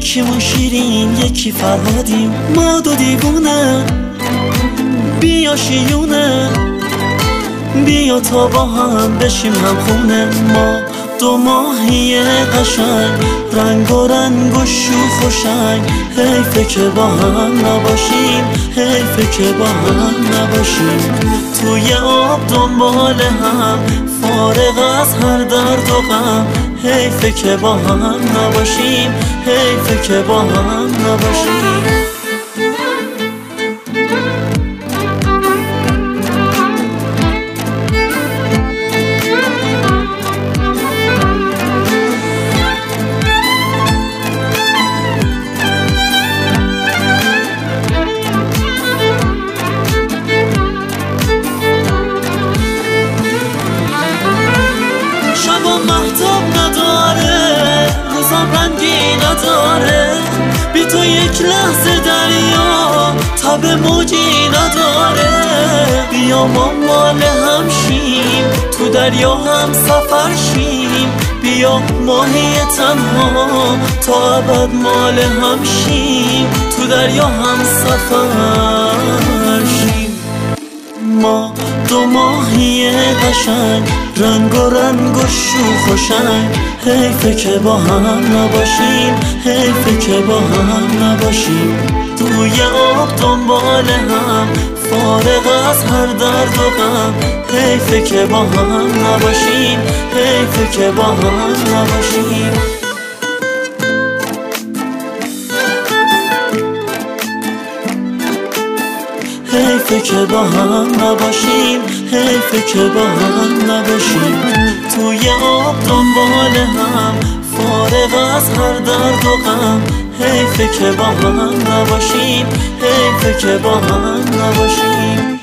یکیمون شیرین یکی فرهادیم، ما دو دیوونه بیا شیونه، بیا تا با هم بشیم هم خونه. ما دو ماهی قشنگ، رنگ و شوخ و شنگ، حیفه که با هم نباشیم، حیفه که با هم نباشیم. توی آب دنبال هم، فارغ از هر درد و غم، حیفه که با هم نباشیم، حیفه که با هم نباشیم. مهتاب نداره، روزم رنگی نداره، بی تو یک لحظه دریا تب موجی نداره. بیا ما مال هم شیم، تو دریا هم سفر شیم، بیا ماهی تنها تا ابد مال هم شیم، تو دریا هم سفر شیم. ما دو ماهی قشنگ، رنگ و شوخ و شنگ، حیفه که با هم نباشیم، حیفه که با هم نباشیم. توی آب دنبال هم، فارغ از هر درد و غم، حیفه که با هم نباشیم، حیفه که با هم نباشیم. حیفه که با هم نباشیم، حیفه که با هم نباشیم. توی آب دنبال هم، فارغ از هر درد و غم، حیفه که با هم نباشیم، حیفه که با هم نباشیم.